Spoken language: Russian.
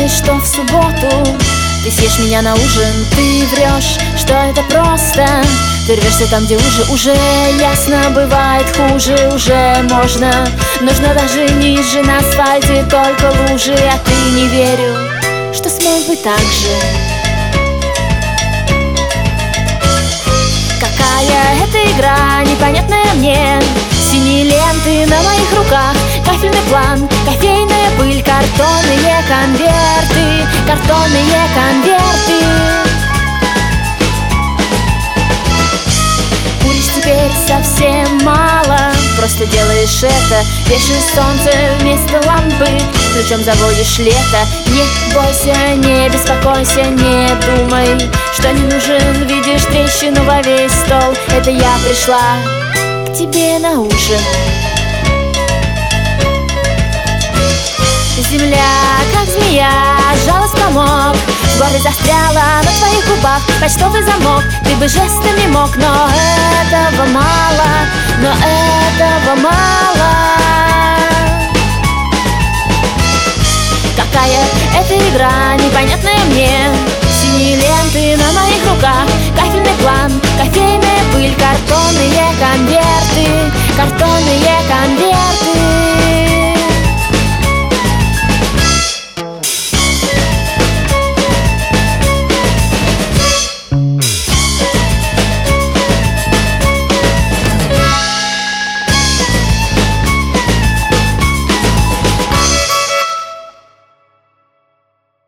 думаешь, что в субботу ты съешь меня на ужин, ты врешь, что это просто. Ты рвешься там, где уже ясно, бывает хуже, уже можно. Нужно даже ниже на асфальте, только лужи. А ты не верю, что смог бы так же. Какая это игра, непонятная мне. Синие ленты на моих руках, кафельный план, кофейная пыль, картонные конверты, картонные конверты. Куришь теперь совсем мало, просто делаешь это, вешаешь солнце вместо лампы, ключом заводишь лето. Не бойся, не беспокойся, не думай, что не нужен, видишь трещину во весь стол. Это я пришла к тебе на ужин. Земля, как змея, сжалась в комок, в горле застряла на твоих губах почтовый замок. Ты бы жестами мог, но этого мало, но этого мало. Какая это игра, непонятная мне. Синие ленты на моих руках, кафельный план, кофейная пыль, картонные конверты, картонные конверты.